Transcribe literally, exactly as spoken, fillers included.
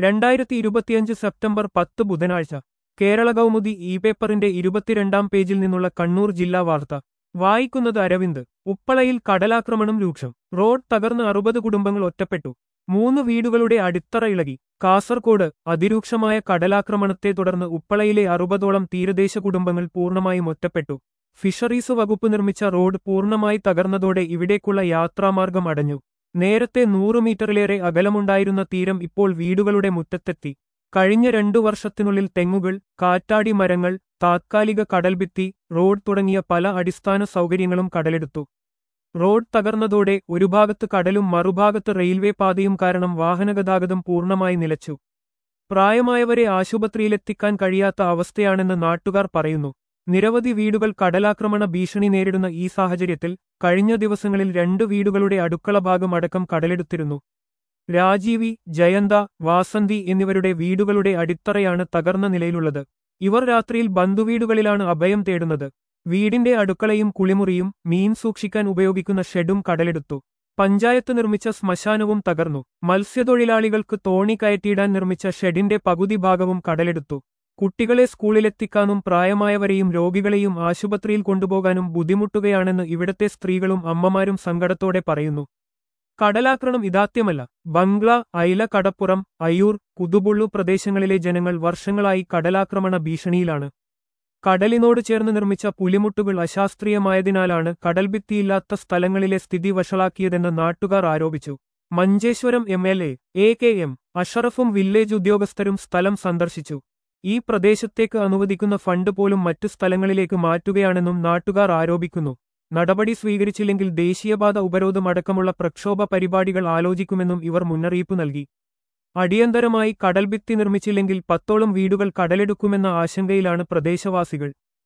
രണ്ടായിരത്തി ഇരുപത്തിയഞ്ച് സെപ്റ്റംബർ പത്ത് ബുധനാഴ്ച കേരള കൗമുദി ഇ പേപ്പറിന്റെ ഇരുപത്തിരണ്ടാം പേജിൽ നിന്നുള്ള കണ്ണൂർ ജില്ലാ വാർത്ത വായിക്കുന്നത് അരവിന്ദ്. ഉപ്പളയിൽ കടലാക്രമണം രൂക്ഷം. റോഡ് തകർന്ന് അറുപത് കുടുംബങ്ങൾ ഒറ്റപ്പെട്ടു. മൂന്ന് വീടുകളുടെ അടിത്തറ ഇളകി. കാസർകോട് അതിരൂക്ഷമായ കടലാക്രമണത്തെ തുടർന്ന് ഉപ്പളയിലെ അറുപതോളം തീരദേശ കുടുംബങ്ങൾ പൂർണ്ണമായും ഒറ്റപ്പെട്ടു. ഫിഷറീസ് വകുപ്പ് നിർമ്മിച്ച റോഡ് പൂർണ്ണമായി തകർന്നതോടെ ഇവിടേക്കുള്ള യാത്രാമാർഗം അടഞ്ഞു. നേരത്തെ നൂറ് മീറ്ററിലേറെ അകലമുണ്ടായിരുന്ന തീരം ഇപ്പോൾ വീടുകളുടെ മുറ്റത്തെത്തി. കഴിഞ്ഞ രണ്ടു വർഷത്തിനുള്ളിൽ തെങ്ങുകൾ, കാറ്റാടി മരങ്ങൾ, താത്കാലിക കടൽഭിത്തി, റോഡ് തുടങ്ങിയ പല അടിസ്ഥാന സൗകര്യങ്ങളും കടലെടുത്തു. റോഡ് തകർന്നതോടെ ഒരു ഭാഗത്ത് കടലും മറുഭാഗത്ത് റെയിൽവേ പാതയും കാരണം വാഹനഗതാഗതം പൂർണ്ണമായി നിലച്ചു. പ്രായമായവരെ ആശുപത്രിയിലെത്തിക്കാൻ കഴിയാത്ത അവസ്ഥയാണെന്ന് നാട്ടുകാർ പറയുന്നു. നിരവധി വീടുകൾ കടലാക്രമണ ഭീഷണി നേരിടുന്ന ഈ സാഹചര്യത്തിൽ കഴിഞ്ഞ ദിവസങ്ങളിൽ രണ്ട് വീടുകളുടെ അടുക്കള ഭാഗം അടക്കം കടലെടുത്തിരുന്നു. രാജീവി, ജയന്ത, വാസന്തി എന്നിവരുടെ വീടുകളുടെ അടിത്തറയാണ് തകർന്ന നിലയിലുള്ളത്. ഇവർ രാത്രിയിൽ ബന്ധുവീടുകളിലാണ് അഭയം തേടുന്നത്. വീടിന്റെ അടുക്കളയും കുളിമുറിയും മീൻ സൂക്ഷിക്കാൻ ഉപയോഗിക്കുന്ന ഷെഡും കടലെടുത്തു. പഞ്ചായത്ത് നിർമ്മിച്ച ശ്മശാനവും തകർന്നു. മത്സ്യത്തൊഴിലാളികൾക്ക് തോണി കയറ്റിയിടാൻ നിർമ്മിച്ച ഷെഡിന്റെ പകുതി ഭാഗവും കടലെടുത്തു. കുട്ടികളെ സ്കൂളിലെത്തിക്കാനും പ്രായമായവരെയും രോഗികളെയും ആശുപത്രിയിൽ കൊണ്ടുപോകാനും ബുദ്ധിമുട്ടുകയാണെന്ന് ഇവിടത്തെ സ്ത്രീകളും അമ്മമാരും സങ്കടത്തോടെ പറയുന്നു. കടലാക്രമണം ഇതാദ്യമല്ല. ബംഗ്ല, ഐല, കടപ്പുറം, അയ്യൂർ, കുതുബുള്ളു പ്രദേശങ്ങളിലെ ജനങ്ങൾ വർഷങ്ങളായി കടലാക്രമണ ഭീഷണിയിലാണ്. കടലിനോട് ചേർന്ന് നിർമ്മിച്ച പുലിമുട്ടുകൾ അശാസ്ത്രീയമായതിനാലാണ് കടൽഭിത്തിയില്ലാത്ത സ്ഥലങ്ങളിലെ സ്ഥിതി വഷളാക്കിയതെന്ന് നാട്ടുകാർ ആരോപിച്ചു. Manjeshwaram M L A A K M അഷറഫും വില്ലേജ് ഉദ്യോഗസ്ഥരും സ്ഥലം സന്ദർശിച്ചു. ഈ പ്രദേശത്തേക്ക് അനുവദിക്കുന്ന ഫണ്ട് പോലും മറ്റു സ്ഥലങ്ങളിലേക്ക് മാറ്റുകയാണെന്നും നാട്ടുകാർ ആരോപിക്കുന്നു. നടപടി സ്വീകരിച്ചില്ലെങ്കിൽ ദേശീയപാത ഉപരോധം അടക്കമുള്ള പ്രക്ഷോഭ പരിപാടികൾ ആലോചിക്കുമെന്നും ഇവർ മുന്നറിയിപ്പ് നൽകി. അടിയന്തരമായി കടൽഭിത്തി നിർമ്മിച്ചില്ലെങ്കിൽ പത്തോളം വീടുകൾ കടലെടുക്കുമെന്ന ആശങ്കയിലാണ് പ്രദേശവാസികൾ.